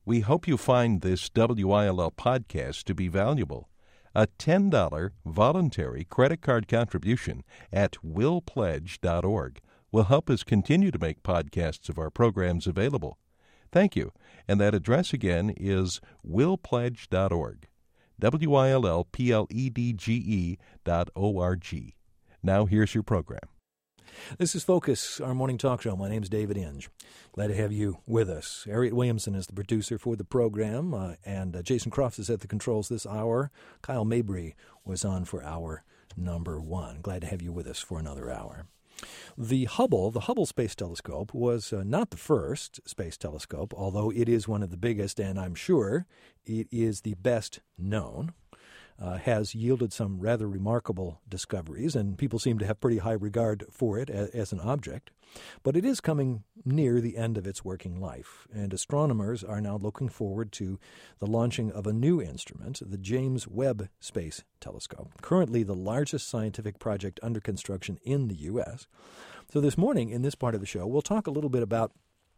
We hope you find this WILL podcast to be valuable. A $10 voluntary credit card contribution at willpledge.org will help us continue to make podcasts of our programs available. Thank you. And that address again is willpledge.org. WILLPLEDGE.org. Now here's your program. This is Focus, our morning talk show. My name is David Inge. Glad to have you with us. Harriet Williamson is the producer for the program, and Jason Crofts is at the controls this hour. Kyle Mabry was on for hour number 1. Glad to have you with us for another hour. The Hubble Space Telescope, was not the first space telescope, although it is one of the biggest, and I'm sure it is the best known. Has yielded some rather remarkable discoveries, and people seem to have pretty high regard for it as an object. But it is coming near the end of its working life, and astronomers are now looking forward to the launching of a new instrument, the James Webb Space Telescope, currently the largest scientific project under construction in the U.S. So this morning, in this part of the show, we'll talk a little bit about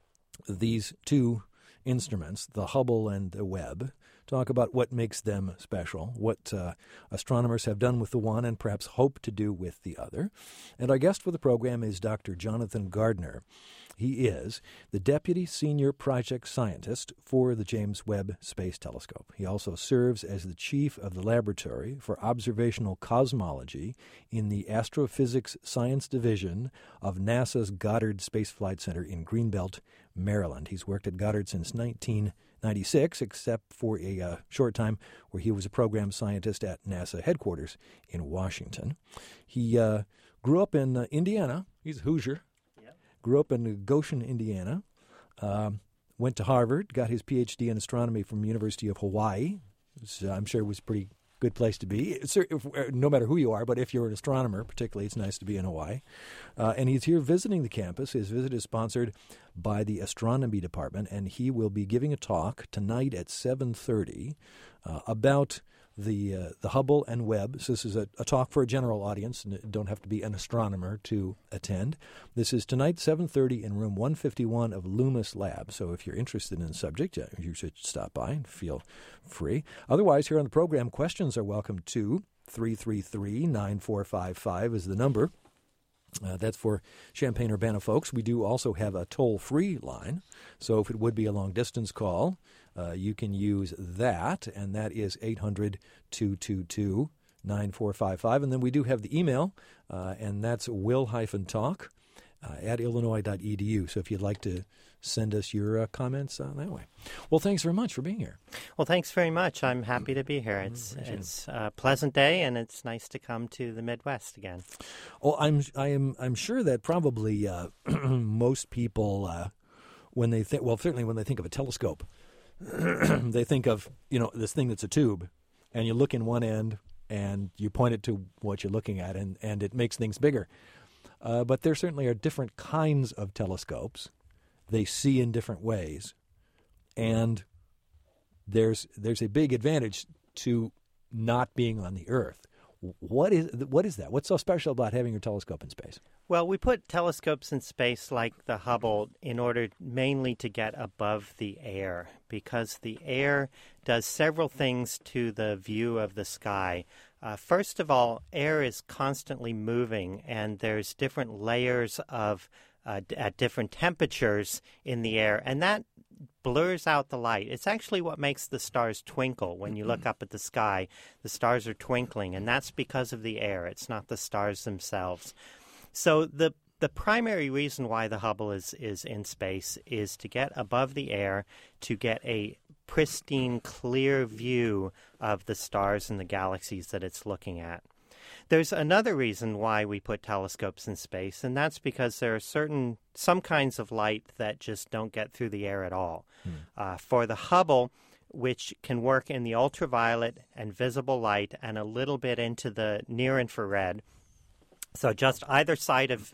these two instruments, the Hubble and the Webb, talk about what makes them special, what astronomers have done with the one and perhaps hope to do with the other. And our guest for the program is Dr. Jonathan Gardner. He is the Deputy Senior Project Scientist for the James Webb Space Telescope. He also serves as the Chief of the Laboratory for Observational Cosmology in the Astrophysics Science Division of NASA's Goddard Space Flight Center in Greenbelt, Maryland. He's worked at Goddard since 1996, except for a short time where he was a program scientist at NASA headquarters in Washington. He grew up in Indiana. He's a Hoosier. Yep. Grew up in Goshen, Indiana. Went to Harvard, got his Ph.D. in astronomy from the University of Hawaii. I'm sure it was a pretty good place to be, no matter who you are, but if you're an astronomer, particularly, it's nice to be in Hawaii. And he's here visiting the campus. His visit is sponsored by the Astronomy Department, and he will be giving a talk tonight at 7:30 about the Hubble and Webb. So this is a talk for a general audience, and you don't have to be an astronomer to attend. This is tonight, 7:30, in room 151 of Loomis Lab. So if you're interested in the subject, you should stop by and feel free. Otherwise, here on the program, questions are welcome too. 333-9455 is the number. That's for Champaign-Urbana folks. We do also have a toll-free line, so if it would be a long-distance call, you can use that, and that is 800-222-9455. And then we do have the email, and that's will-talk at illinois.edu. So if you'd like to send us your comments that way. Well, thanks very much for being here. Well, thanks very much. I'm happy to be here. It's a pleasant day, and it's nice to come to the Midwest again. Well, I'm sure that probably most people, when they think, well, certainly when they think of a telescope, they think of, this thing that's a tube, and you look in one end and you point it to what you're looking at, and it makes things bigger. But there certainly are different kinds of telescopes. They see in different ways, and there's a big advantage to not being on the Earth. What is that? What's so special about having your telescope in space? Well, we put telescopes in space like the Hubble in order mainly to get above the air, because the air does several things to the view of the sky. First of all, air is constantly moving, and there's different layers of at different temperatures in the air, and that blurs out the light. It's actually what makes the stars twinkle. When you look up at the sky, the stars are twinkling, and that's because of the air. It's not the stars themselves. So the primary reason why the Hubble is in space is to get above the air, to get a pristine, clear view of the stars and the galaxies that it's looking at. There's another reason why we put telescopes in space, and that's because there are some kinds of light that just don't get through the air at all. For the Hubble, which can work in the ultraviolet and visible light and a little bit into the near-infrared, so just either side of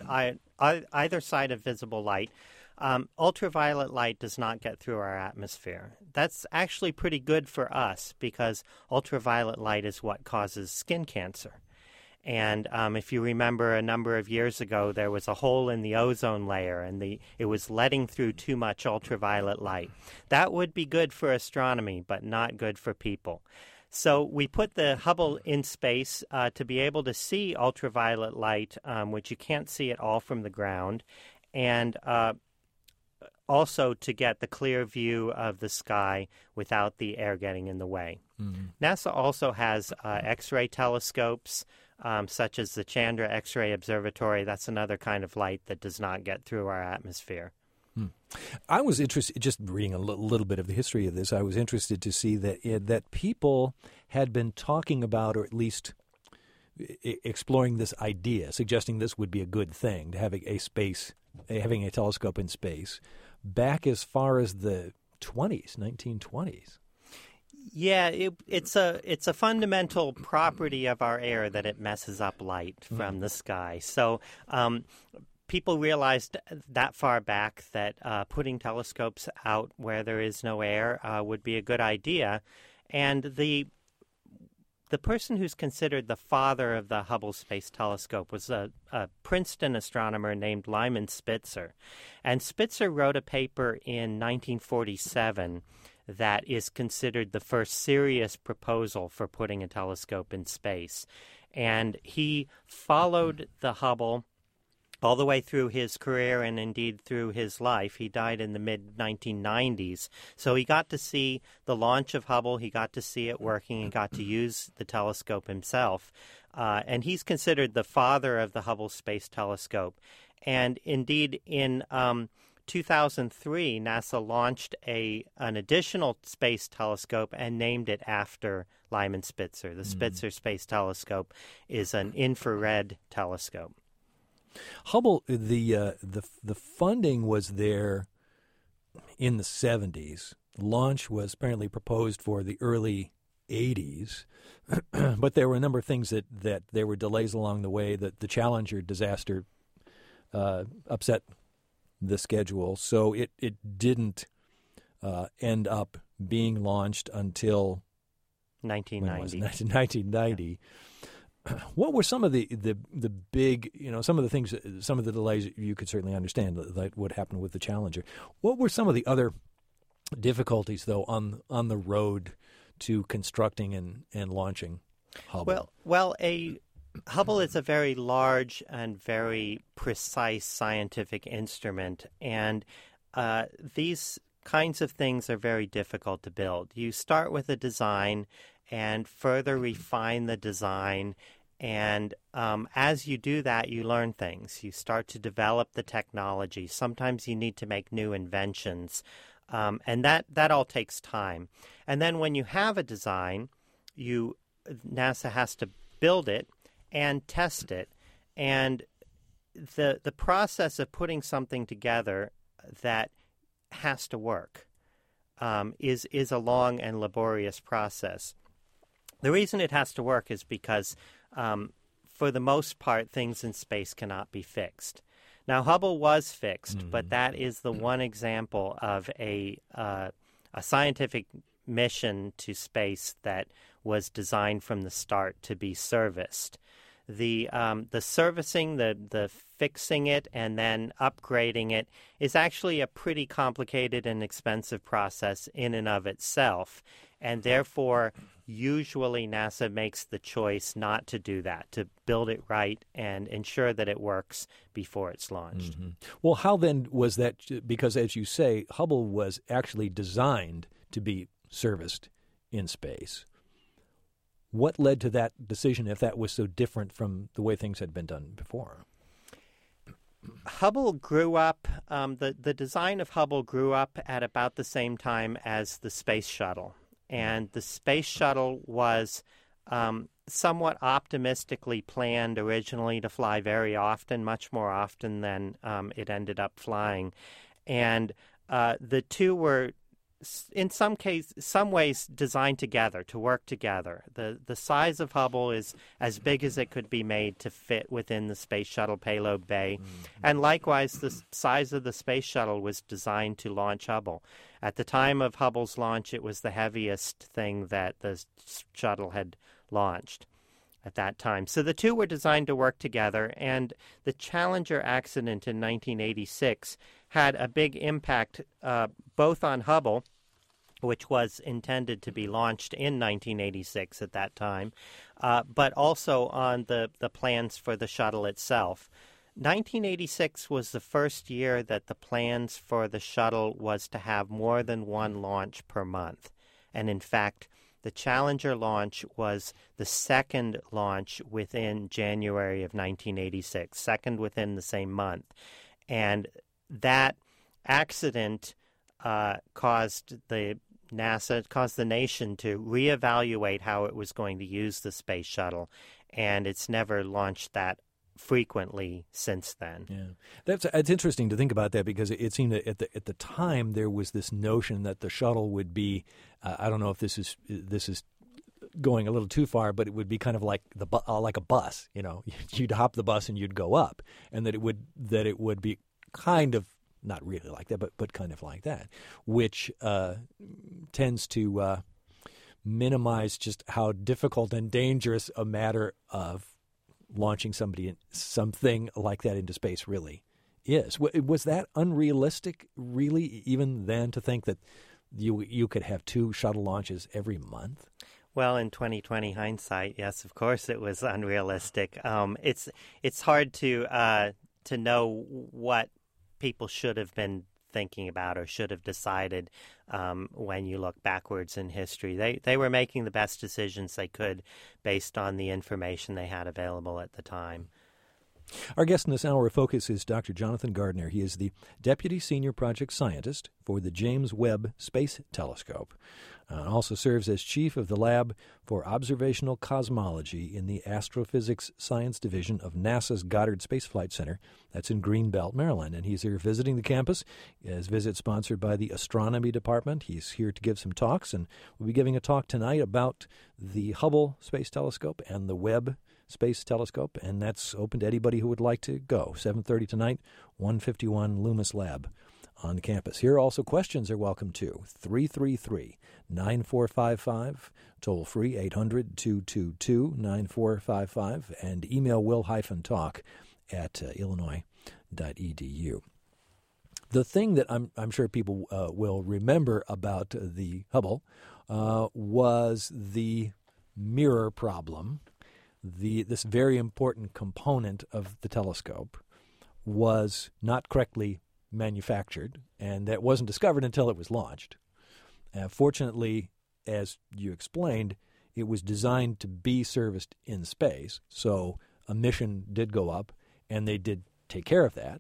visible light, ultraviolet light does not get through our atmosphere. That's actually pretty good for us because ultraviolet light is what causes skin cancer. And if you remember, a number of years ago, there was a hole in the ozone layer, and it was letting through too much ultraviolet light. That would be good for astronomy, but not good for people. So we put the Hubble in space to be able to see ultraviolet light, which you can't see at all from the ground, and also to get the clear view of the sky without the air getting in the way. Mm-hmm. NASA also has X-ray telescopes, such as the Chandra X-ray Observatory. That's another kind of light that does not get through our atmosphere. I was interested, just reading a little bit of the history of this, I was interested to see that people had been talking about, or at least exploring this idea, suggesting this would be a good thing, to having a telescope in space, back as far as the 1920s. Yeah, it's a fundamental property of our air that it messes up light from the sky. So people realized that far back that putting telescopes out where there is no air would be a good idea. And the person who's considered the father of the Hubble Space Telescope was a Princeton astronomer named Lyman Spitzer. And Spitzer wrote a paper in 1947 that is considered the first serious proposal for putting a telescope in space. And he followed the Hubble all the way through his career and indeed through his life. He died in the mid-1990s. So he got to see the launch of Hubble. He got to see it working and got to use the telescope himself. And he's considered the father of the Hubble Space Telescope. And indeed, in 2003, NASA launched an additional space telescope and named it after Lyman Spitzer. The Spitzer Space Telescope is an infrared telescope. Hubble, the funding was there in the 70s. Launch was apparently proposed for the early 80s, but there were a number of things that there were delays along the way. That the Challenger disaster upset the schedule, so it didn't end up being launched until 1990. What were some of the big, some of the things, some of the delays you could certainly understand that would happen with the Challenger? What were some of the other difficulties, though, on the road to constructing and launching Hubble? Well, Hubble is a very large and very precise scientific instrument, and these kinds of things are very difficult to build. You start with a design and further refine the design, and as you do that, you learn things. You start to develop the technology. Sometimes you need to make new inventions, and that all takes time. And then when you have a design, NASA has to build it and test it, and the process of putting something together that has to work is a long and laborious process. The reason it has to work is because, for the most part, things in space cannot be fixed. Now, Hubble was fixed, but that is the one example of a scientific mission to space that was designed from the start to be serviced. The servicing, the fixing it, and then upgrading it is actually a pretty complicated and expensive process in and of itself, and therefore usually NASA makes the choice not to do that, to build it right and ensure that it works before it's launched. Mm-hmm. Well, how then was that? Because as you say, Hubble was actually designed to be serviced in space. What led to that decision if that was so different from the way things had been done before? Hubble grew up, the design of Hubble grew up at about the same time as the Space Shuttle. And the Space Shuttle was somewhat optimistically planned originally to fly very often, much more often than it ended up flying. And the two were, in some ways, designed together, to work together. The size of Hubble is as big as it could be made to fit within the Space Shuttle payload bay. And likewise, the size of the Space Shuttle was designed to launch Hubble. At the time of Hubble's launch, it was the heaviest thing that the shuttle had launched. at that time. So the two were designed to work together, and the Challenger accident in 1986 had a big impact both on Hubble, which was intended to be launched in 1986 at that time, but also on the plans for the shuttle itself. 1986 was the first year that the plans for the shuttle was to have more than one launch per month. And in fact, the Challenger launch was the second launch within January of 1986, second within the same month. And that accident caused the nation to reevaluate how it was going to use the space shuttle, and it's never launched that frequently since then. Yeah, it's interesting to think about that, because it seemed that at the time there was this notion that the shuttle would be, I don't know if this is going a little too far, but it would be kind of like like a bus. You know, you'd hop the bus and you'd go up, and that it would be kind of not really like that, but kind of like that, which tends to minimize just how difficult and dangerous a matter of launching something like that into space really is. Was that unrealistic, really, even then, to think that you could have two shuttle launches every month? Well, in 2020 hindsight, yes, of course it was unrealistic. It's hard to know what people should have been thinking about or should have decided when you look backwards in history. They were making the best decisions they could based on the information they had available at the time. Our guest in this hour of focus is Dr. Jonathan Gardner. He is the Deputy Senior Project Scientist for the James Webb Space Telescope, and also serves as Chief of the Lab for Observational Cosmology in the Astrophysics Science Division of NASA's Goddard Space Flight Center. That's in Greenbelt, Maryland. And he's here visiting the campus. His visit sponsored by the Astronomy Department. He's here to give some talks, and we'll be giving a talk tonight about the Hubble Space Telescope and the Webb Space Telescope, and that's open to anybody who would like to go. 7:30 tonight, 151 Loomis Lab on the campus. Here also questions are welcome too. 333-9455, toll free 800-222-9455, and email will-talk@illinois.edu. The thing that I'm sure people will remember about the Hubble was the mirror problem. This very important component of the telescope was not correctly manufactured, and that wasn't discovered until it was launched. Fortunately, as you explained, it was designed to be serviced in space, so a mission did go up, and they did take care of that.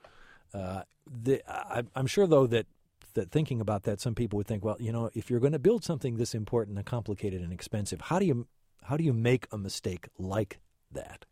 I'm sure, though, that thinking about that, some people would think, well, you know, if you're going to build something this important and complicated and expensive, how do you make a mistake like that?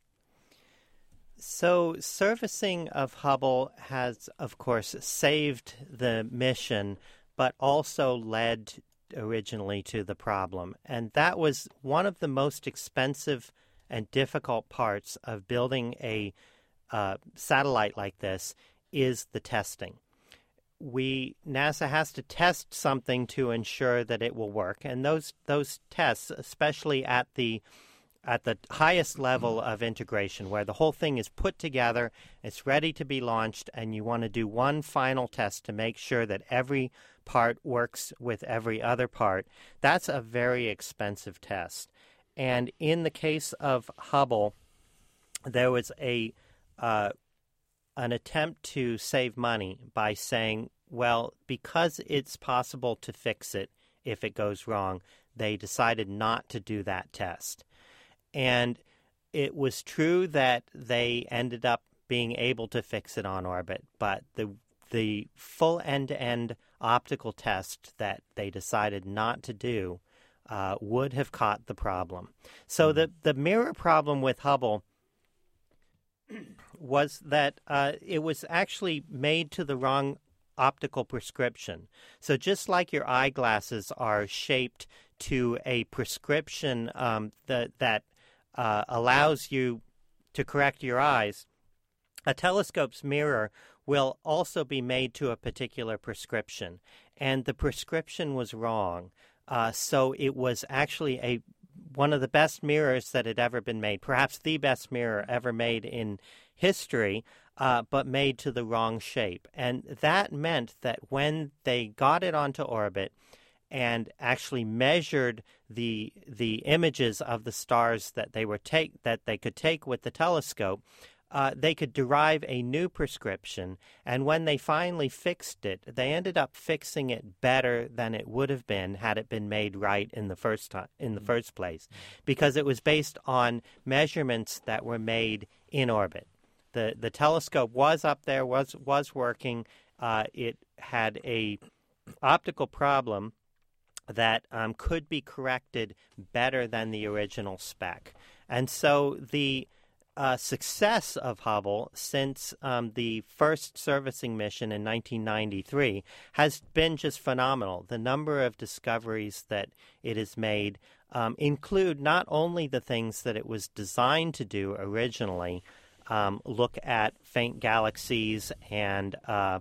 So servicing of Hubble has, of course, saved the mission, but also led originally to the problem. And that was one of the most expensive and difficult parts of building a satellite like this is the testing. NASA has to test something to ensure that it will work, and those tests, especially at the highest level of integration, where the whole thing is put together, it's ready to be launched, and you want to do one final test to make sure that every part works with every other part, that's a very expensive test. And in the case of Hubble, there was an attempt to save money by saying, well, because it's possible to fix it if it goes wrong, they decided not to do that test. And it was true that they ended up being able to fix it on orbit, but the full end-to-end optical test that they decided not to do would have caught the problem. So the mirror problem with Hubble was that it was actually made to the wrong optical prescription. So just like your eyeglasses are shaped to a prescription that allows you to correct your eyes, a telescope's mirror will also be made to a particular prescription. And the prescription was wrong. So it was actually one of the best mirrors that had ever been made, perhaps the best mirror ever made in history, but made to the wrong shape. And that meant that when they got it onto orbit and actually measured the images of the stars that they could take with the telescope, they could derive a new prescription. And when they finally fixed it, they ended up fixing it better than it would have been had it been made right in the first place, because it was based on measurements that were made in orbit. The telescope was up there, was working. It had a optical problem that could be corrected better than the original spec. And so the success of Hubble since the first servicing mission in 1993 has been just phenomenal. The number of discoveries that it has made include not only the things that it was designed to do originally, look at faint galaxies and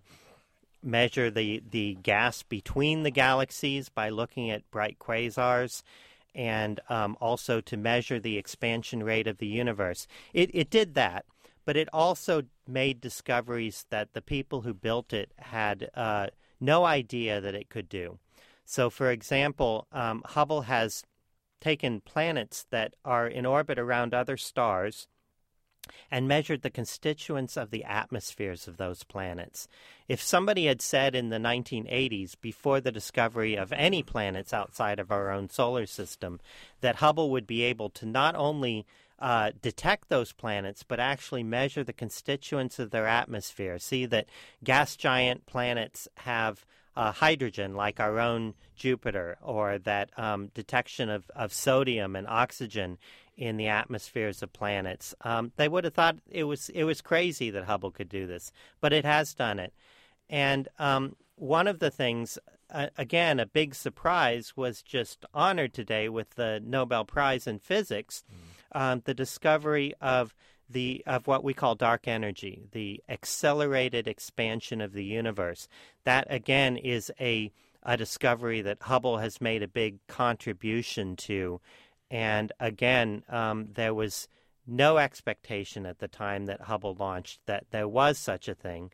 measure the gas between the galaxies by looking at bright quasars, and also to measure the expansion rate of the universe. It did that, but it also made discoveries that the people who built it had no idea that it could do. So, for example, Hubble has taken planets that are in orbit around other stars and measured the constituents of the atmospheres of those planets. If somebody had said in the 1980s, before the discovery of any planets outside of our own solar system, that Hubble would be able to not only detect those planets, but actually measure the constituents of their atmosphere, see that gas giant planets have hydrogen like our own Jupiter, or that detection of sodium and oxygen in the atmospheres of planets. They would have thought it was crazy that Hubble could do this, but it has done it. And one of the things, again, a big surprise, was just honored today with the Nobel Prize in Physics, the discovery of what we call dark energy, the accelerated expansion of the universe. That, again, is a discovery that Hubble has made a big contribution to. And again, there was no expectation at the time that Hubble launched that there was such a thing,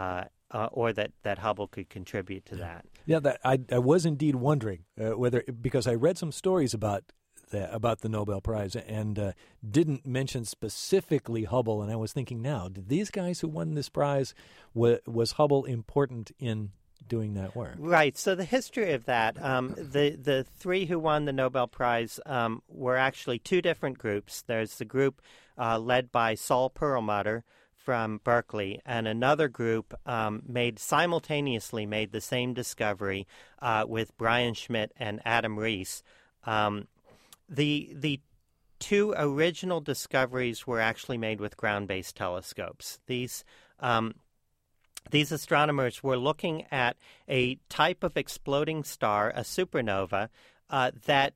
or that Hubble could contribute to that. Yeah, I was indeed wondering whether, because I read some stories about the Nobel Prize and didn't mention specifically Hubble, and I was thinking, now, did these guys who won this prize, was Hubble important in doing that work? Right. So the history of that, the three who won the Nobel Prize were actually two different groups. There's the group led by Saul Perlmutter from Berkeley, and another group simultaneously made the same discovery with Brian Schmidt and Adam Rees. The two original discoveries were actually made with ground-based telescopes. These astronomers were looking at a type of exploding star, a supernova, that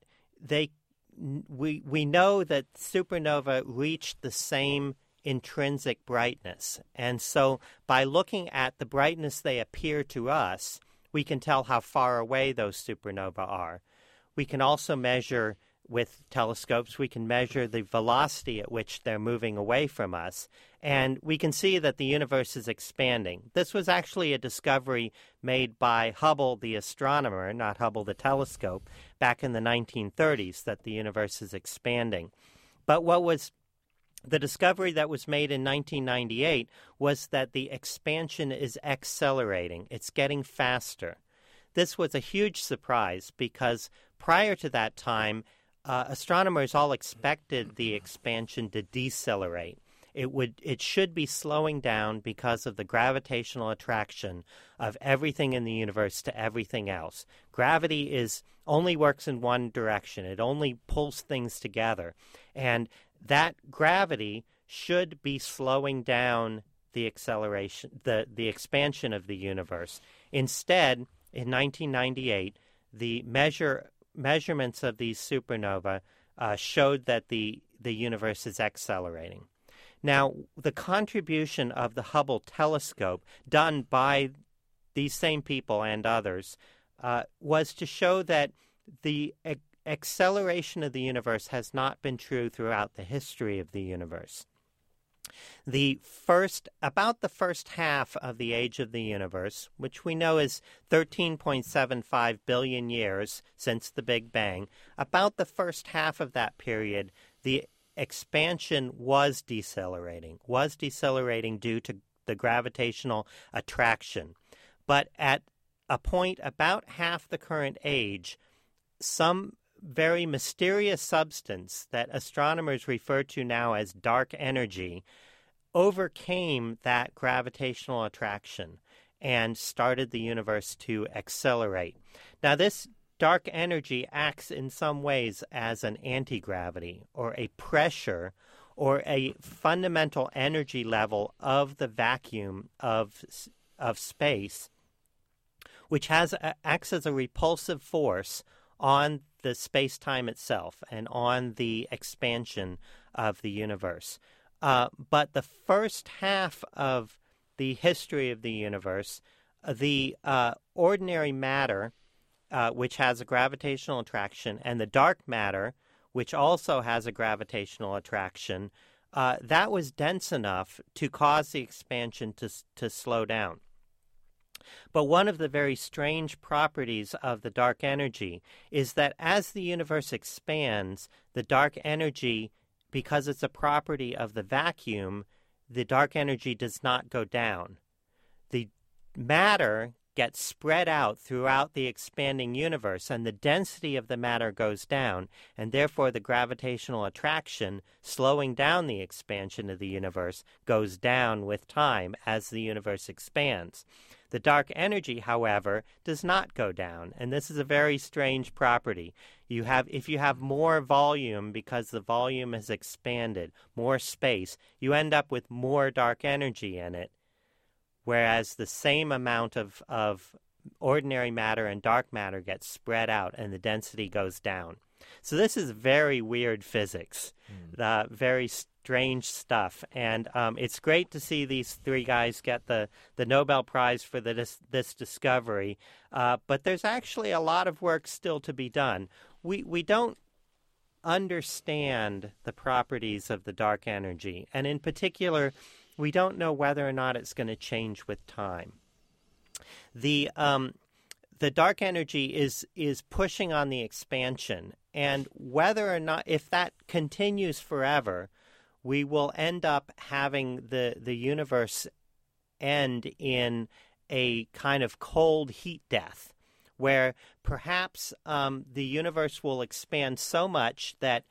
we know that supernova reached the same intrinsic brightness. And so by looking at the brightness they appear to us, we can tell how far away those supernova are. We can also measure with telescopes, we can measure the velocity at which they're moving away from us, and we can see that the universe is expanding. This was actually a discovery made by Hubble the astronomer, not Hubble the telescope, back in the 1930s, that the universe is expanding. But what was the discovery that was made in 1998 was that the expansion is accelerating. It's getting faster. This was a huge surprise because prior to that time, astronomers all expected the expansion to decelerate. It should be slowing down because of the gravitational attraction of everything in the universe to everything else. Gravity only works in one direction. It only pulls things together. And that gravity should be slowing down the acceleration, the expansion of the universe. Instead, in 1998, the measurements of these supernova showed that the universe is accelerating. Now, the contribution of the Hubble telescope done by these same people and others was to show that the acceleration of the universe has not been true throughout the history of the universe. About the first half of the age of the universe, which we know is 13.75 billion years since the Big Bang, about the first half of that period, the expansion was decelerating due to the gravitational attraction. But at a point about half the current age, some very mysterious substance that astronomers refer to now as dark energy overcame that gravitational attraction and started the universe to accelerate. Now, this dark energy acts in some ways as an anti-gravity or a pressure or a fundamental energy level of the vacuum of space, which acts as a repulsive force on the space-time itself and on the expansion of the universe. But the first half of the history of the universe, the ordinary matter, which has a gravitational attraction, and the dark matter, which also has a gravitational attraction, that was dense enough to cause the expansion to slow down. But one of the very strange properties of the dark energy is that as the universe expands, the dark energy, because it's a property of the vacuum, the dark energy does not go down. The matter gets spread out throughout the expanding universe, and the density of the matter goes down, and therefore the gravitational attraction, slowing down the expansion of the universe, goes down with time as the universe expands. The dark energy, however, does not go down, and this is a very strange property. If you have more volume because the volume has expanded, more space, you end up with more dark energy in it, whereas the same amount of ordinary matter and dark matter gets spread out and the density goes down. So this is very weird physics, very strange stuff. And it's great to see these three guys get the Nobel Prize for this discovery. But there's actually a lot of work still to be done. We don't understand the properties of the dark energy. And in particular, we don't know whether or not it's going to change with time. The dark energy is pushing on the expansion, and whether or not, if that continues forever, we will end up having the universe end in a kind of cold heat death, where perhaps the universe will expand so much that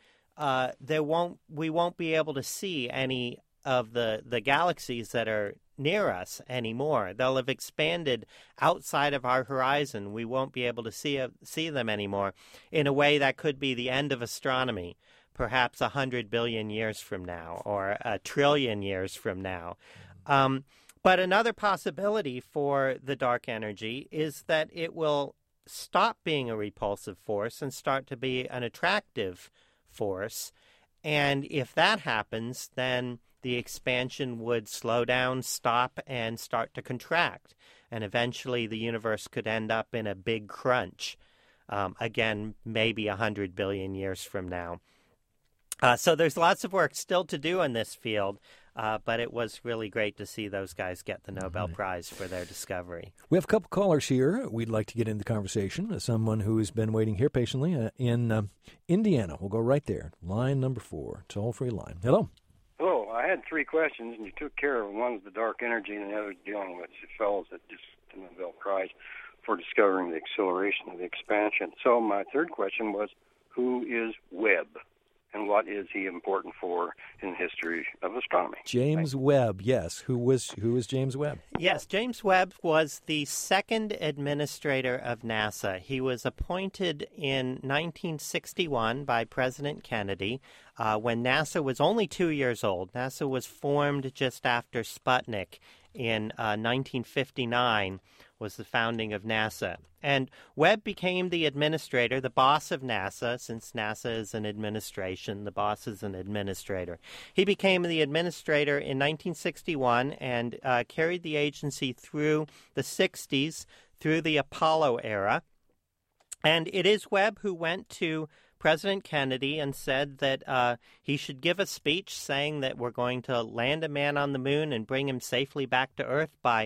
we won't be able to see any of the galaxies that are near us anymore. They'll have expanded outside of our horizon. We won't be able to see them anymore, in a way that could be the end of astronomy, perhaps 100 billion years from now or 1 trillion years from now. But another possibility for the dark energy is that it will stop being a repulsive force and start to be an attractive force. And if that happens, then the expansion would slow down, stop, and start to contract. And eventually the universe could end up in a big crunch, again, maybe 100 billion years from now. So there's lots of work still to do in this field, but it was really great to see those guys get the Nobel Prize for their discovery. We have a couple callers here we'd like to get into the conversation. Someone who has been waiting here patiently in Indiana. We'll go right there. Line number 4, toll-free line. Hello. Hello. I had 3 questions, and you took care of them. One's the dark energy, and the other dealing with the fellows that just the Nobel Prize for discovering the acceleration of the expansion. So my third question was, who is Webb? And what is he important for in the history of astronomy? James Webb, yes. Who was James Webb? Yes, James Webb was the second administrator of NASA. He was appointed in 1961 by President Kennedy when NASA was only 2 years old. NASA was formed just after Sputnik in 1959 was the founding of NASA. And Webb became the administrator, the boss of NASA, since NASA is an administration, the boss is an administrator. He became the administrator in 1961 and carried the agency through the 60s, through the Apollo era. And it is Webb who went to President Kennedy and said that he should give a speech saying that we're going to land a man on the moon and bring him safely back to Earth by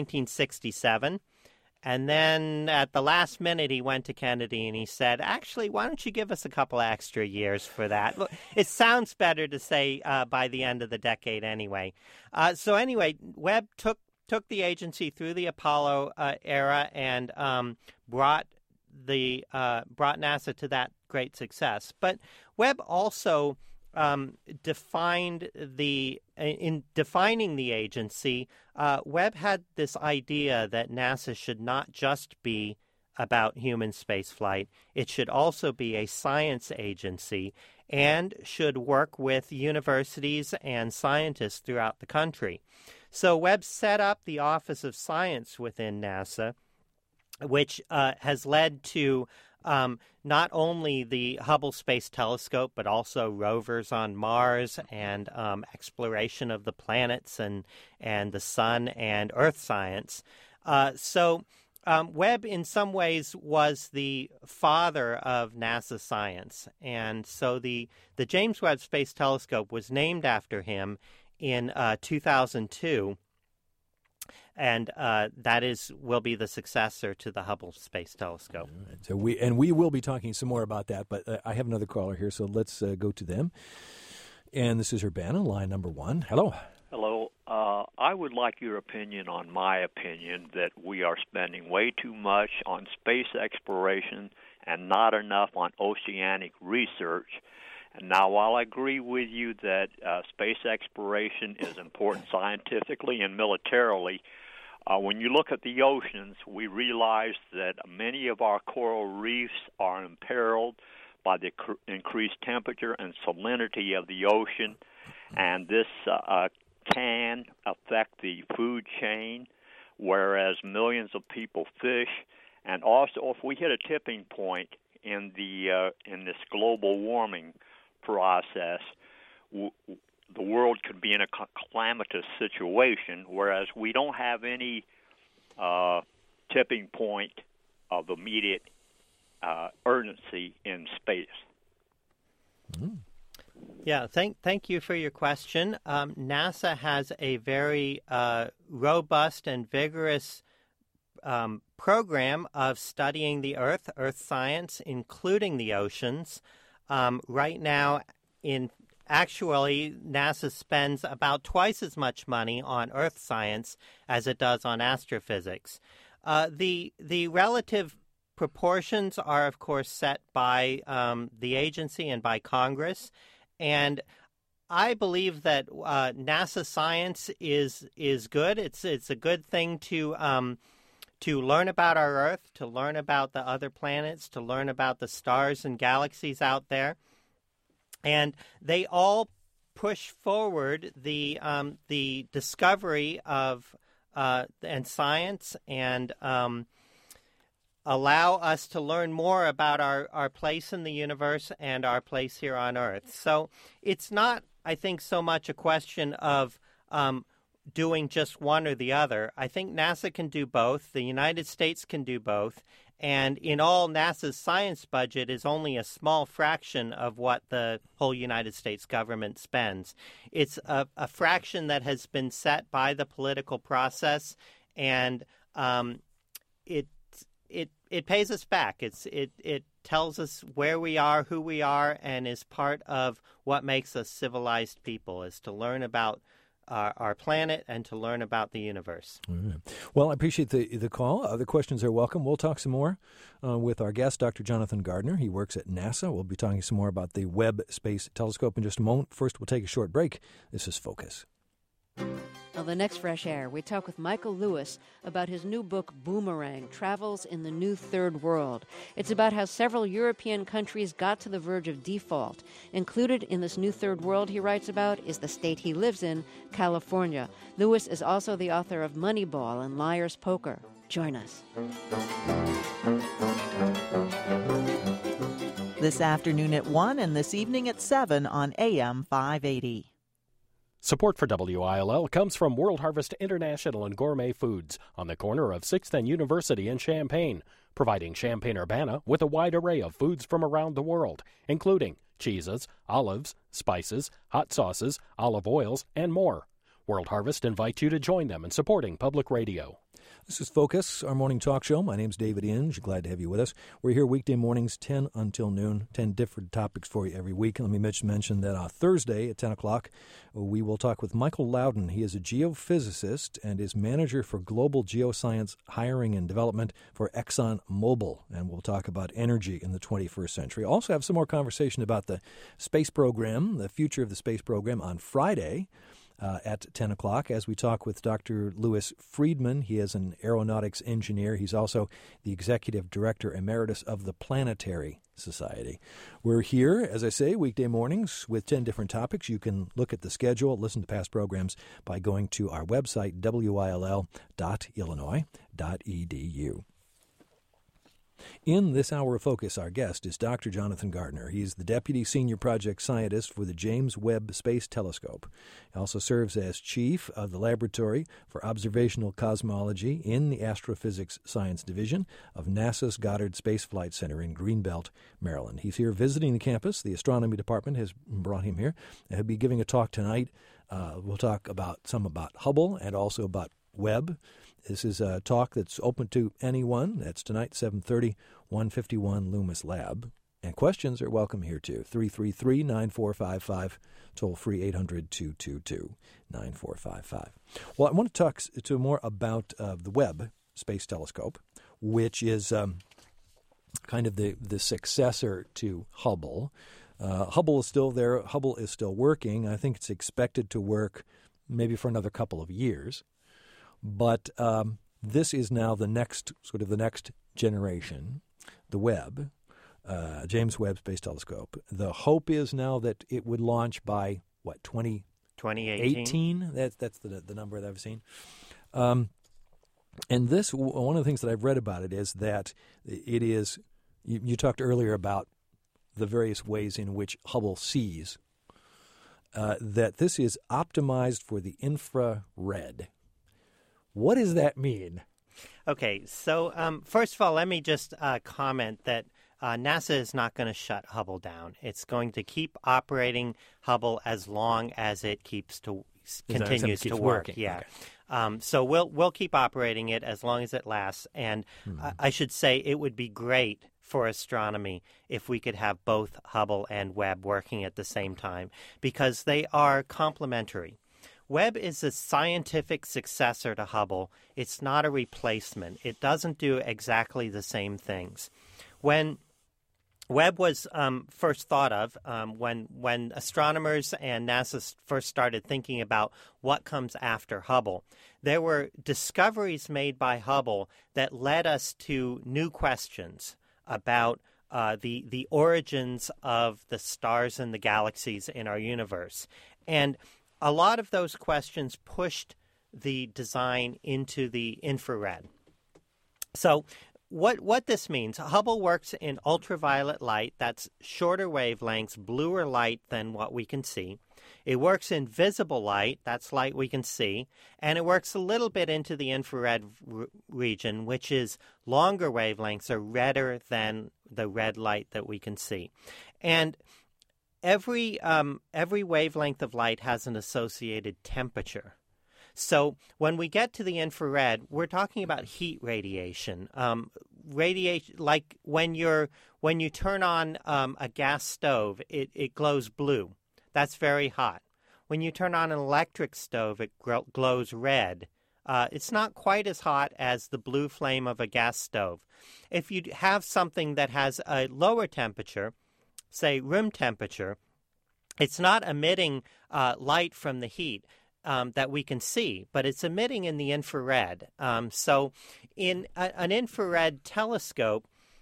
1967. And then at the last minute, he went to Kennedy and he said, actually, why don't you give us a couple extra years for that? Look, it sounds better to say by the end of the decade anyway. So anyway, Webb took the agency through the Apollo era and brought NASA to that great success. But Webb also defining the agency, Webb had this idea that NASA should not just be about human spaceflight. It should also be a science agency and should work with universities and scientists throughout the country. So Webb set up the Office of Science within NASA, which has led to not only the Hubble Space Telescope, but also rovers on Mars and exploration of the planets and the sun and Earth science. So Webb, in some ways, was the father of NASA science. And so the James Webb Space Telescope was named after him in 2002. And that will be the successor to the Hubble Space Telescope. Right. So we will be talking some more about that, but I have another caller here, so let's go to them. And this is Urbana, line number 1. Hello. Hello. I would like your opinion on my opinion that we are spending way too much on space exploration and not enough on oceanic research. And now, while I agree with you that space exploration is important scientifically and militarily, when you look at the oceans, we realize that many of our coral reefs are imperiled by the increased temperature and salinity of the ocean, and this can affect the food chain, whereas millions of people fish. And also, if we hit a tipping point in this global warming process, the world could be in a calamitous situation, whereas we don't have any tipping point of immediate urgency in space. Mm. Yeah, thank you for your question. NASA has a very robust and vigorous program of studying the Earth science, including the oceans. Right now, Actually, NASA spends about twice as much money on Earth science as it does on astrophysics. The relative proportions are, of course, set by the agency and by Congress, and I believe that NASA science is good. It's a good thing to learn about our Earth, to learn about the other planets, to learn about the stars and galaxies out there. And they all push forward the discovery of and science and allow us to learn more about our place in the universe and our place here on Earth. So it's not, I think, so much a question of doing just one or the other. I think NASA can do both. The United States can do both. And in all, NASA's science budget is only a small fraction of what the whole United States government spends. It's a fraction that has been set by the political process, and it pays us back. It tells us where we are, who we are, and is part of what makes us civilized people, is to learn about our planet and to learn about the universe. Right. Well, I appreciate the call. The questions are welcome. We'll talk some more with our guest, Dr. Jonathan Gardner. He works at NASA. We'll be talking some more about the Webb Space Telescope in just a moment. First, we'll take a short break. This is Focus. On the next Fresh Air, we talk with Michael Lewis about his new book, Boomerang, Travels in the New Third World. It's about how several European countries got to the verge of default. Included in this new third world he writes about is the state he lives in, California. Lewis is also the author of Moneyball and Liar's Poker. Join us. This afternoon at 1 and this evening at 7 on AM 580. Support for WILL comes from World Harvest International and Gourmet Foods on the corner of 6th and University in Champaign. providing Champaign-Urbana with a wide array of foods from around the world, including cheeses, olives, spices, hot sauces, olive oils, and more. World Harvest invites you to join them in supporting public radio. This is Focus, our morning talk show. My name's David Inge. Glad to have you with us. We're here weekday mornings, 10 until noon, 10 different topics for you every week. Let me mention that on Thursday at 10 o'clock, we will talk with Michael Loudon. He is a geophysicist and is manager for global geoscience hiring and development for ExxonMobil. And we'll talk about energy in the 21st century. Also have some more conversation about the space program, the future of the space program on Friday. At 10 o'clock as we talk with Dr. Louis Friedman. He is an aeronautics engineer. He's also the executive director emeritus of the Planetary Society. We're here, as I say, weekday mornings with 10 different topics. You can look at the schedule, listen to past programs by going to our website, will.illinois.edu. In this hour of Focus, our guest is Dr. Jonathan Gardner. He's the Deputy Senior Project Scientist for the James Webb Space Telescope. He also serves as Chief of the Laboratory for Observational Cosmology in the Astrophysics Science Division of NASA's Goddard Space Flight Center in Greenbelt, Maryland. He's here visiting the campus. The Astronomy Department has brought him here. He'll be giving a talk tonight. We'll talk about Hubble and also about Webb. This is a talk that's open to anyone. That's tonight, 7:30, 151 Loomis Lab. And questions are welcome here, too. 333-9455, toll-free 800-222-9455. Well, I want to talk more about the Webb Space Telescope, which is kind of the successor to Hubble. Hubble is still there. Hubble is still working. I think it's expected to work maybe for another couple of years. But this is now the next generation, the Webb, James Webb Space Telescope. The hope is now that it would launch by, 2018? That's the number that I've seen. And this, one of the things that I've read about it is that it is, you talked earlier about the various ways in which Hubble sees, that this is optimized for the infrared. What does that mean? Okay, so first of all, let me just comment that NASA is not going to shut Hubble down. It's going to keep operating Hubble as long as it continues to work. Working. Yeah. Okay. So we'll keep operating it as long as it lasts. And I should say it would be great for astronomy if we could have both Hubble and Webb working at the same time because they are complementary. Webb is a scientific successor to Hubble. It's not a replacement. It doesn't do exactly the same things. When Webb was first thought of, when astronomers and NASA first started thinking about what comes after Hubble, there were discoveries made by Hubble that led us to new questions about the origins of the stars and the galaxies in our universe. And a lot of those questions pushed the design into the infrared. So what this means, Hubble works in ultraviolet light, that's shorter wavelengths, bluer light than what we can see. It works in visible light, that's light we can see, and it works a little bit into the infrared region, which is longer wavelengths are redder than the red light that we can see. And every wavelength of light has an associated temperature. So when we get to the infrared, we're talking about heat radiation. Radiation, like when you turn on a gas stove, it glows blue. That's very hot. When you turn on an electric stove, it glows red. It's not quite as hot as the blue flame of a gas stove. If you have something that has a lower temperature, say room temperature, it's not emitting light from the heat that we can see, but it's emitting in the infrared. So in an infrared telescope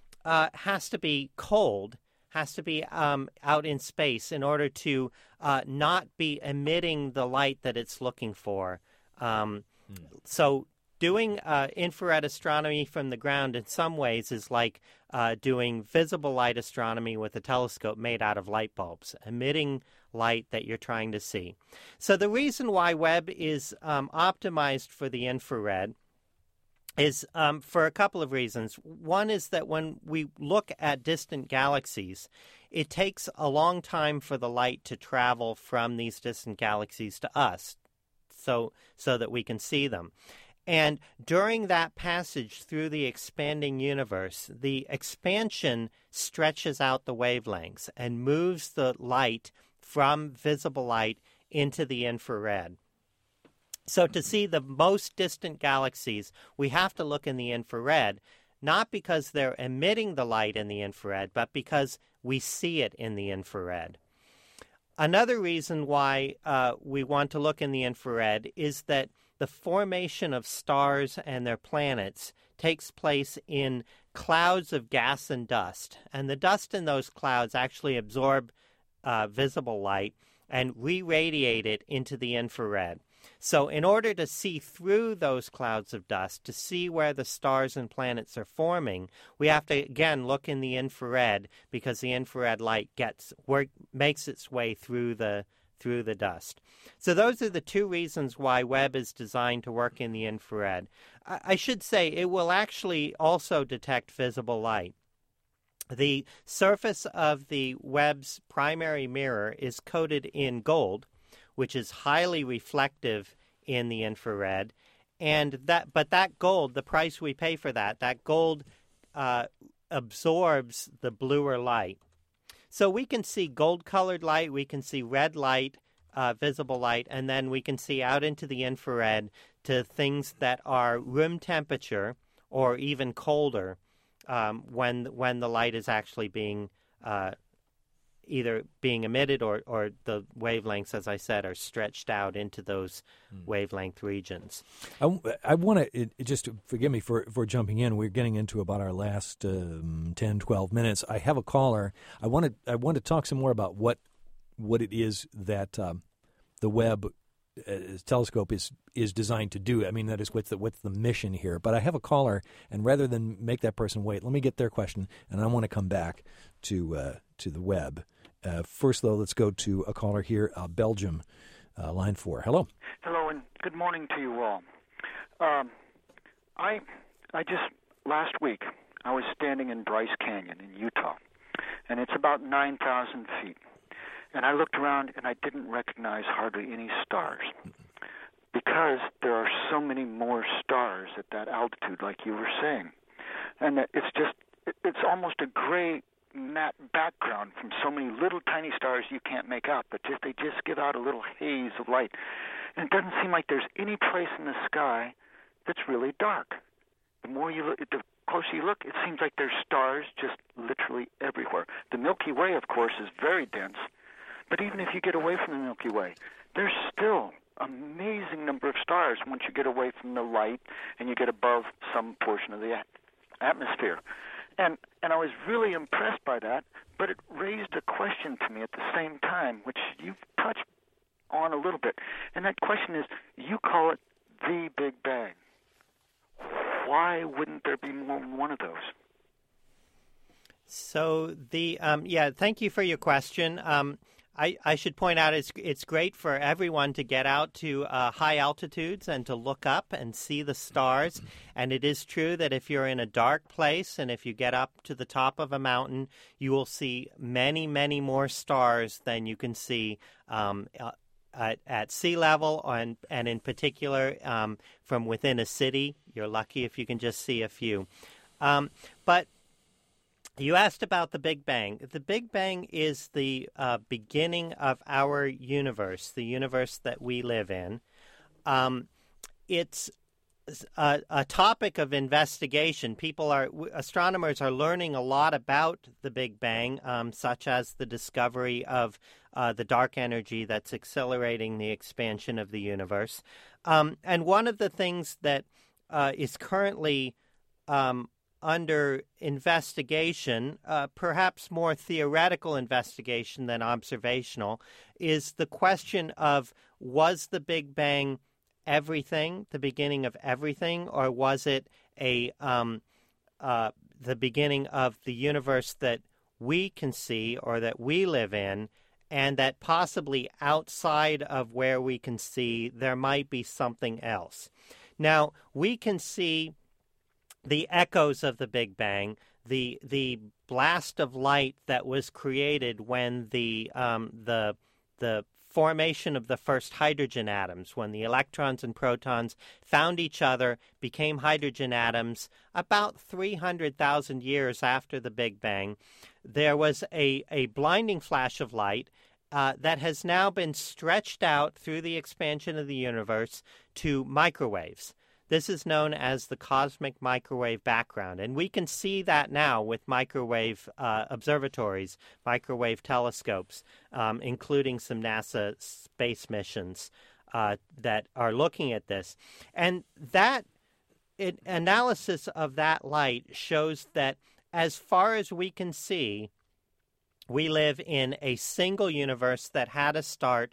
has to be cold, has to be out in space in order to not be emitting the light that it's looking for. So doing infrared astronomy from the ground in some ways is like doing visible light astronomy with a telescope made out of light bulbs, emitting light that you're trying to see. So the reason why Webb is optimized for the infrared is for a couple of reasons. One is that when we look at distant galaxies, it takes a long time for the light to travel from these distant galaxies to us, so that we can see them. And during that passage through the expanding universe, the expansion stretches out the wavelengths and moves the light from visible light into the infrared. So to see the most distant galaxies, we have to look in the infrared, not because they're emitting the light in the infrared, but because we see it in the infrared. Another reason why we want to look in the infrared is that the formation of stars and their planets takes place in clouds of gas and dust. And the dust in those clouds actually absorb visible light and re-radiate it into the infrared. So in order to see through those clouds of dust, to see where the stars and planets are forming, we have to, again, look in the infrared, because the infrared light makes its way through the dust. So those are the two reasons why Webb is designed to work in the infrared. I should say it will actually also detect visible light. The surface of the Webb's primary mirror is coated in gold, which is highly reflective in the infrared, but that gold, the price we pay for that gold absorbs the bluer light. So we can see gold-colored light, we can see red light, visible light, and then we can see out into the infrared to things that are room temperature or even colder when the light is actually being either being emitted or the wavelengths, as I said, are stretched out into those wavelength regions. I want to, just forgive me for jumping in. We're getting into about our last 10, 12 minutes. I have a caller. I want to talk some more about what it is that the Webb telescope is designed to do. I mean, that is what's the mission here. But I have a caller, and rather than make that person wait, let me get their question, and I want to come back to the Webb. First, though, let's go to a caller here, Belgium, line 4. Hello. Hello, and good morning to you all. I just last week I was standing in Bryce Canyon in Utah, and it's about 9,000 feet. And I looked around, and I didn't recognize hardly any stars, because there are so many more stars at that altitude, like you were saying. And it's almost a gray matte background from so many little tiny stars you can't make out, but they just give out a little haze of light. And it doesn't seem like there's any place in the sky that's really dark. The more you look, the closer you look, it seems like there's stars just literally everywhere. The Milky Way, of course, is very dense, but even if you get away from the Milky Way, there's still amazing number of stars once you get away from the light and you get above some portion of the atmosphere. And I was really impressed by that, but it raised a question to me at the same time, which you've touched on a little bit. And that question is, you call it the Big Bang. Why wouldn't there be more than one of those? So thank you for your question. I should point out it's great for everyone to get out to high altitudes and to look up and see the stars. And it is true that if you're in a dark place and if you get up to the top of a mountain, you will see many, many more stars than you can see at sea level, and in particular from within a city. You're lucky if you can just see a few. But you asked about the Big Bang. The Big Bang is the beginning of our universe, the universe that we live in. It's a topic of investigation. Astronomers are learning a lot about the Big Bang, such as the discovery of the dark energy that's accelerating the expansion of the universe. And one of the things that is currently under investigation, perhaps more theoretical investigation than observational, is the question of, was the Big Bang everything, the beginning of everything, or was it the beginning of the universe that we can see or that we live in, and that possibly outside of where we can see there might be something else? Now, we can see the echoes of the Big Bang, the blast of light that was created when the formation of the first hydrogen atoms, when the electrons and protons found each other, became hydrogen atoms about 300,000 years after the Big Bang. There was a blinding flash of light that has now been stretched out through the expansion of the universe to microwaves. This is known as the cosmic microwave background, and we can see that now with microwave observatories, microwave telescopes, including some NASA space missions that are looking at this. And that analysis of that light shows that as far as we can see, we live in a single universe that had a start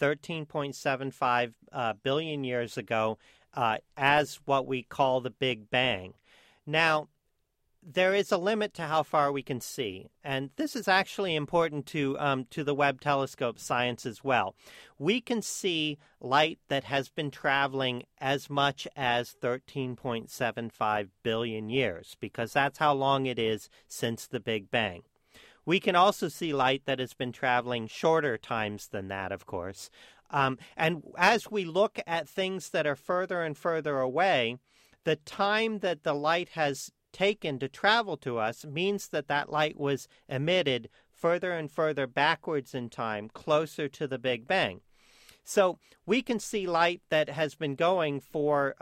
13.75 billion years ago, as what we call the Big Bang. Now, there is a limit to how far we can see, and this is actually important to the Webb telescope science as well. We can see light that has been traveling as much as 13.75 billion years, because that's how long it is since the Big Bang. We can also see light that has been traveling shorter times than that, of course. And as we look at things that are further and further away, the time that the light has taken to travel to us means that that light was emitted further and further backwards in time, closer to the Big Bang. So we can see light that has been going for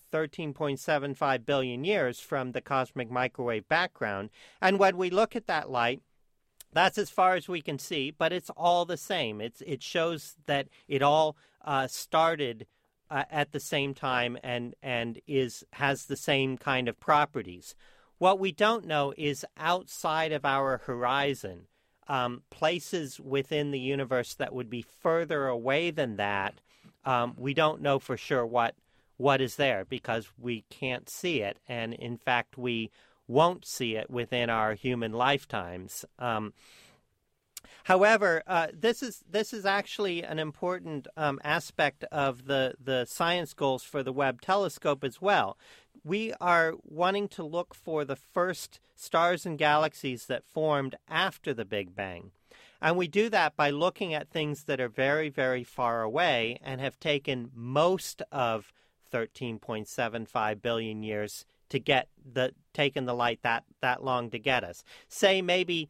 13.75 billion years from the cosmic microwave background. And when we look at that light, that's as far as we can see, but it's all the same. It shows that it all started at the same time and has the same kind of properties. What we don't know is outside of our horizon, places within the universe that would be further away than that. We don't know for sure what is there because we can't see it, and in fact we won't see it within our human lifetimes. However, this is actually an important aspect of the science goals for the Webb telescope as well. We are wanting to look for the first stars and galaxies that formed after the Big Bang. And we do that by looking at things that are very, very far away and have taken most of 13.75 billion years to get taken the light that long to get us. Say maybe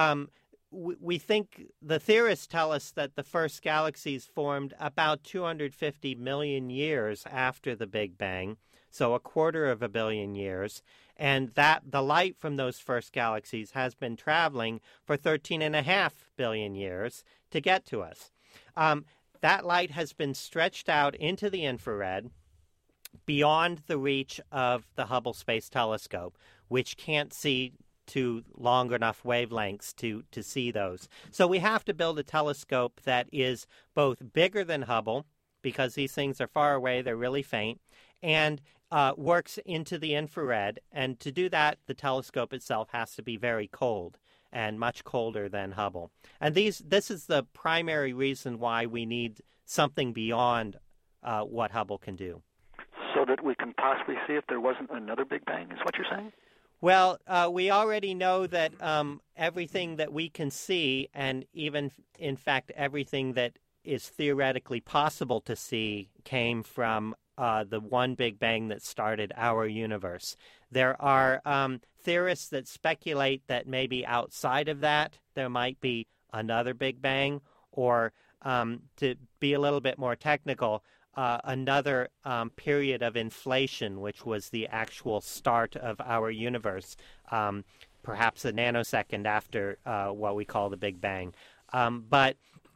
we think the theorists tell us that the first galaxies formed about 250 million years after the Big Bang, so a quarter of a billion years, and that the light from those first galaxies has been traveling for 13.5 billion years to get to us. That light has been stretched out into the infrared beyond the reach of the Hubble Space Telescope, which can't see to long enough wavelengths to see those. So we have to build a telescope that is both bigger than Hubble, because these things are far away, they're really faint, and works into the infrared. And to do that, the telescope itself has to be very cold and much colder than Hubble. And this is the primary reason why we need something beyond what Hubble can do. So that we can possibly see if there wasn't another Big Bang, is what you're saying? Well, we already know that everything that we can see, and even, in fact, everything that is theoretically possible to see, came from the one Big Bang that started our universe. There are theorists that speculate that maybe outside of that there might be another Big Bang, or to be a little bit more technical, another period of inflation, which was the actual start of our universe, perhaps a nanosecond after what we call the Big Bang. But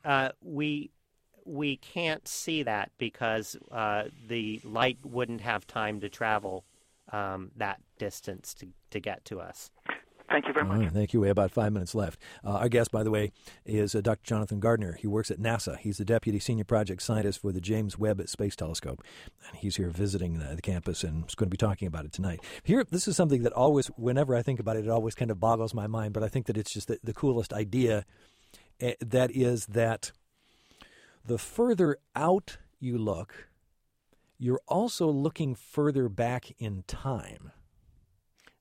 we can't see that because the light wouldn't have time to travel that distance to get to us. Thank you very much. Right, thank you. We have about 5 minutes left. Our guest, by the way, is Dr. Jonathan Gardner. He works at NASA. He's the Deputy Senior Project Scientist for the James Webb Space Telescope. And he's here visiting the campus and is going to be talking about it tonight. Here, this is something that always, whenever I think about it, it always kind of boggles my mind, but I think that it's just the coolest idea. That is that the further out you look, you're also looking further back in time.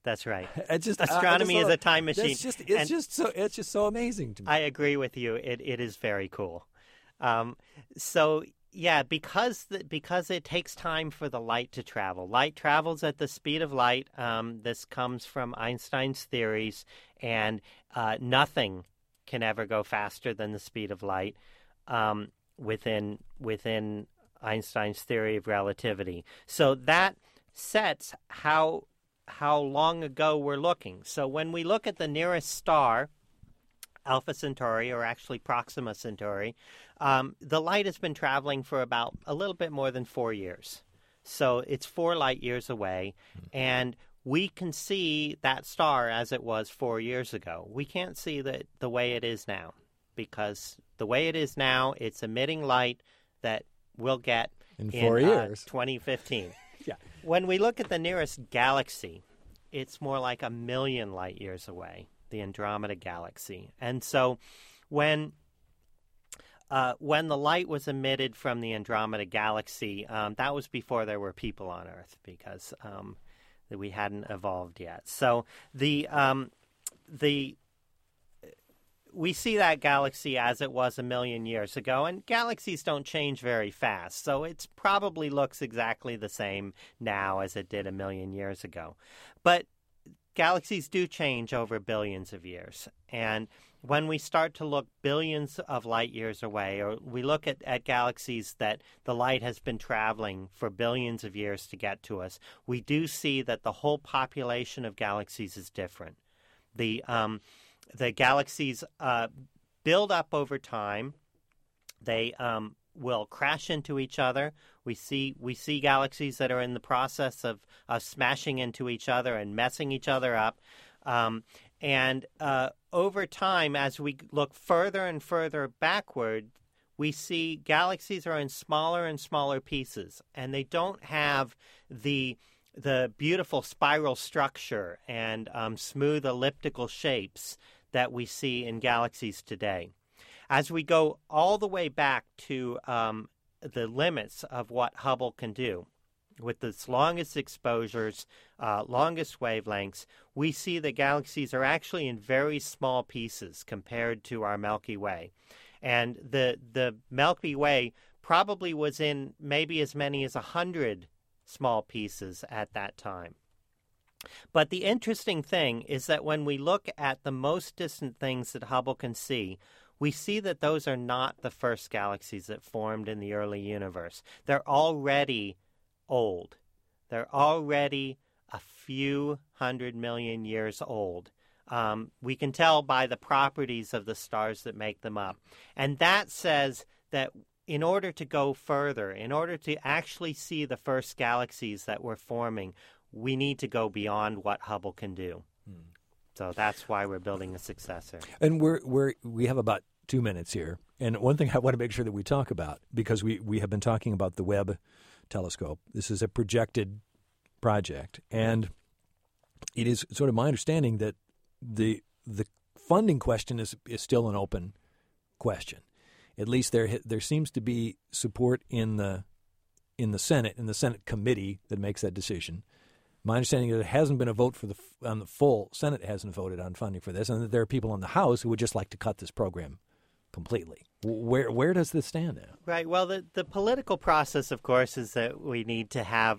That's right. Astronomy is a time machine. It's just so amazing to me. I agree with you. It is very cool. So yeah, because it takes time for the light to travel. Light travels at the speed of light. This comes from Einstein's theories, and nothing can ever go faster than the speed of light within Einstein's theory of relativity. So that sets how long ago we're looking. So when we look at the nearest star, Alpha Centauri, or actually Proxima Centauri, the light has been traveling for about a little bit more than 4 years. So it's 4 light years away, and we can see that star as it was 4 years ago. We can't see the way it is now, because the way it is now, it's emitting light that we'll get in 4 years. 2015. Yeah. When we look at the nearest galaxy, it's more like 1 million light years away, the Andromeda Galaxy. And so when the light was emitted from the Andromeda Galaxy, that was before there were people on Earth, because we hadn't evolved yet. So we see that galaxy as it was 1 million years ago, and galaxies don't change very fast, so it probably looks exactly the same now as it did 1 million years ago. But galaxies do change over billions of years, and when we start to look billions of light years away, or we look at galaxies that the light has been traveling for billions of years to get to us, we do see that the whole population of galaxies is different. The galaxies build up over time. They will crash into each other. We see galaxies that are in the process of smashing into each other and messing each other up. And over time, as we look further and further backward, we see galaxies are in smaller and smaller pieces, and they don't have the beautiful spiral structure and smooth elliptical shapes that we see in galaxies today. As we go all the way back to the limits of what Hubble can do, with its longest exposures, longest wavelengths, we see that galaxies are actually in very small pieces compared to our Milky Way. And the Milky Way probably was in maybe as many as 100 small pieces at that time. But the interesting thing is that when we look at the most distant things that Hubble can see, we see that those are not the first galaxies that formed in the early universe. They're already old. They're already a few 100 million years old. We can tell by the properties of the stars that make them up. And that says that in order to go further, in order to actually see the first galaxies that were forming, we need to go beyond what Hubble can do. So that's why we're building a successor. And we have about 2 minutes here. And one thing I want to make sure that we talk about, because we have been talking about the Webb telescope. This is a projected project. And it is sort of my understanding that the funding question is still an open question. At least there seems to be support in the Senate, in the Senate committee that makes that decision. My understanding is there hasn't been a vote on the full Senate hasn't voted on funding for this, and that there are people in the House who would just like to cut this program completely. Where does this stand now? Right. Well, the political process, of course, is that we need to have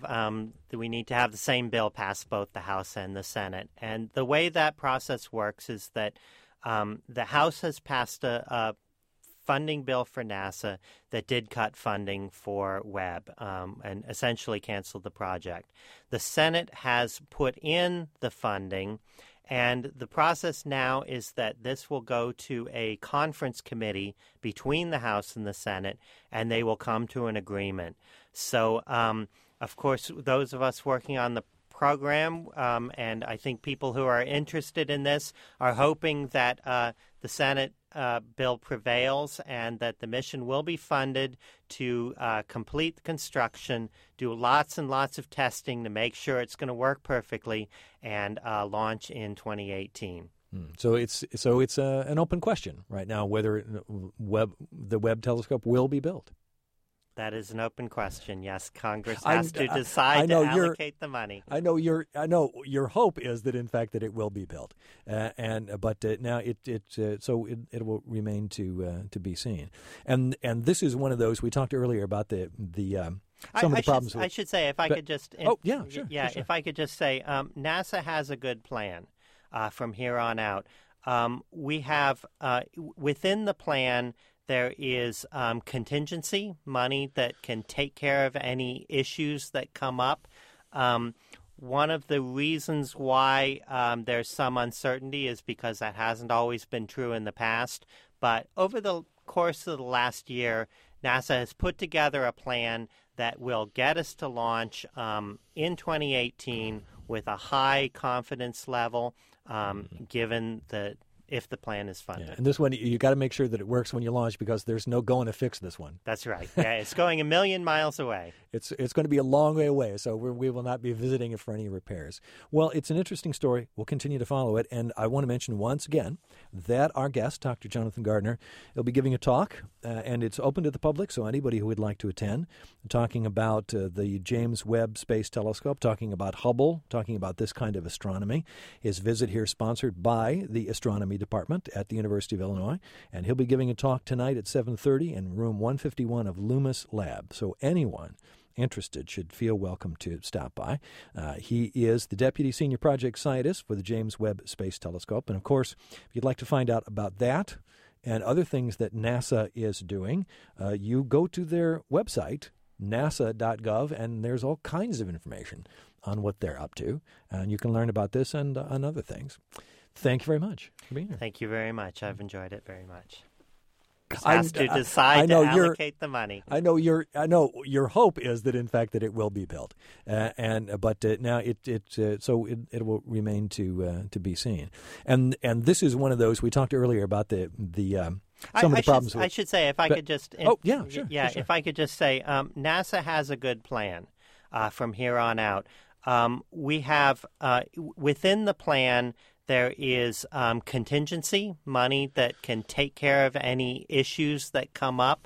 the same bill pass both the House and the Senate. And the way that process works is that the House has passed a funding bill for NASA that did cut funding for Webb and essentially canceled the project. The Senate has put in the funding, and the process now is that this will go to a conference committee between the House and the Senate, and they will come to an agreement. So, of course, those of us working on the program, and I think people who are interested in this are hoping that the Senate bill prevails and that the mission will be funded to complete the construction, do lots and lots of testing to make sure it's going to work perfectly, and launch in 2018. So it's an open question right now whether the Webb telescope will be built. That is an open question. Yes, Congress has to decide to allocate the money. I know your hope is that in fact that it will be built, but now it will remain to be seen. And this is one of those we talked earlier about the some of the problems. I should say, if I could just sure. If I could just say, NASA has a good plan from here on out. We have within the plan. There is contingency money that can take care of any issues that come up. One of the reasons why there's some uncertainty is because that hasn't always been true in the past. But over the course of the last year, NASA has put together a plan that will get us to launch in 2018 with a high confidence level, given that if the plan is funded. Yeah, and this one, you got to make sure that it works when you launch because there's no going to fix this one. That's right. Yeah, it's going a million miles away. It's going to be a long way away, so we will not be visiting it for any repairs. Well, it's an interesting story. We'll continue to follow it, and I want to mention once again that our guest, Dr. Jonathan Gardner, will be giving a talk, and it's open to the public, so anybody who would like to attend, talking about the James Webb Space Telescope, talking about Hubble, talking about this kind of astronomy. His visit here is sponsored by the Astronomy Department at the University of Illinois, and he'll be giving a talk tonight at 7:30 in room 151 of Loomis Lab. So anyone interested should feel welcome to stop by. He is the Deputy Senior Project Scientist for the James Webb Space Telescope. And, of course, if you'd like to find out about that and other things that NASA is doing, you go to their website, nasa.gov, and there's all kinds of information on what they're up to. And you can learn about this and other things. Thank you very much for being here. Thank you very much. I've enjoyed it very much. Has to decide to allocate the money. I know your hope is that in fact that it will be built, but now it will remain to be seen. And this is one of those we talked earlier about the some of the problems. I should say, if I could just if I could just say, NASA has a good plan from here on out. We have within the plan. There is contingency money that can take care of any issues that come up.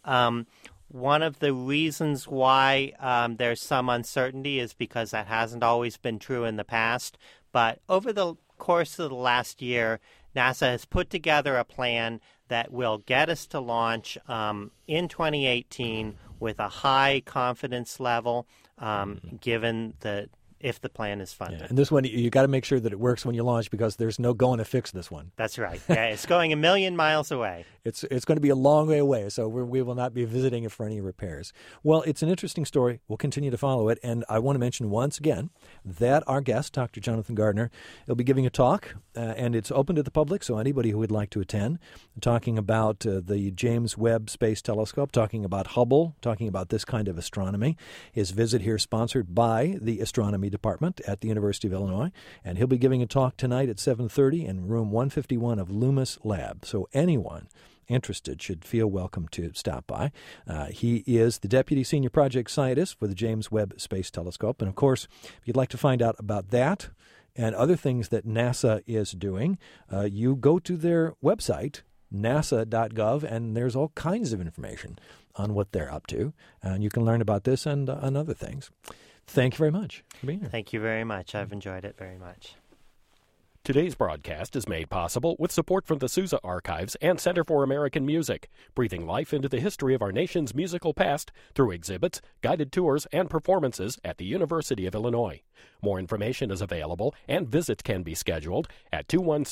One of the reasons why there's some uncertainty is because that hasn't always been true in the past. But over the course of the last year, NASA has put together a plan that will get us to launch in 2018 with a high confidence level, given that if the plan is funded. Yeah, and this one, you got to make sure that it works when you launch because there's no going to fix this one. That's right. Yeah, it's going a million miles away. It's going to be a long way away, so we will not be visiting it for any repairs. Well, it's an interesting story. We'll continue to follow it, and I want to mention once again that our guest, Dr. Jonathan Gardner, will be giving a talk, and it's open to the public, so anybody who would like to attend, talking about the James Webb Space Telescope, talking about Hubble, talking about this kind of astronomy. His visit here is sponsored by the Astronomy Department at the University of Illinois, and he'll be giving a talk tonight at 7:30 in room 151 of Loomis Lab. So anyone interested should feel welcome to stop by. He is the Deputy Senior Project Scientist for the James Webb Space Telescope. And, of course, if you'd like to find out about that and other things that NASA is doing, you go to their website, nasa.gov, and there's all kinds of information on what they're up to. And you can learn about this and other things. Thank you very much for being here. Thank you very much. I've enjoyed it very much. Today's broadcast is made possible with support from the Sousa Archives and Center for American Music, breathing life into the history of our nation's musical past through exhibits, guided tours, and performances at the University of Illinois. More information is available and visits can be scheduled at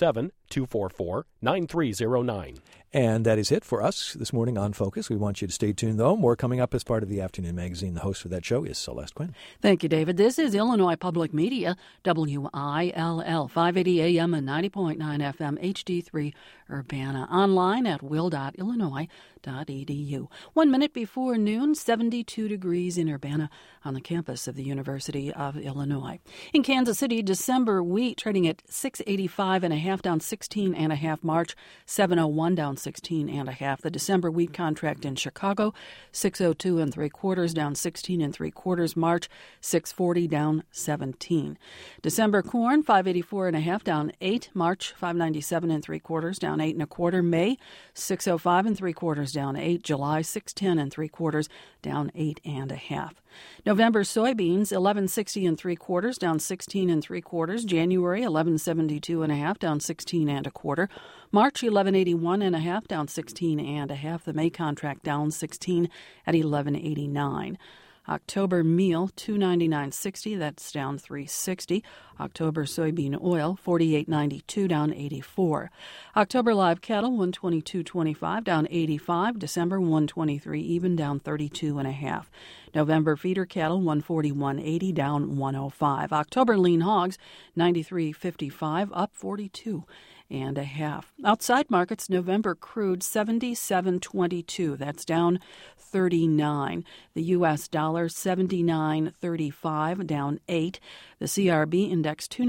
217-244-9309. And that is it for us this morning on Focus. We want you to stay tuned, though. More coming up as part of the Afternoon Magazine. The host for that show is Celeste Quinn. Thank you, David. This is Illinois Public Media, WILL, 580 AM and 90.9 FM, HD3 Urbana. Online at will.illinois.edu. 1 minute before noon, 72 degrees in Urbana on the campus of the University of Illinois. Illinois. In Kansas City, December wheat trading at $6.85.5, down 16.5. March, $7.01, down 16.5. The December wheat contract in Chicago, $6.02 3/4, down 16 3/4. March, $6.40, down 17. December corn, $5.84.5, down 8. March, $5.97 3/4, down 8 1/4. May, $6.05 3/4, down 8. July, $6.10 3/4, down 8 1/2. November soybeans, $11.60 3/4, down 16 3/4. January, $11.72.5, down 16 1/4. March, $11.81.5, down 16 1/2. The May contract down 16 at $11.89. October meal, $2.99.60, that's down $3.60. October soybean oil, $48.92, down 84. October live cattle, $122.25, down 85. December, $123 even, down 32.5. November feeder cattle, $141.80, down 105. October lean hogs, $93.55, up 42.5. Outside markets, November crude, $77.22, that's down 39. The U.S. dollar, $79.35, down 8. The CRB index,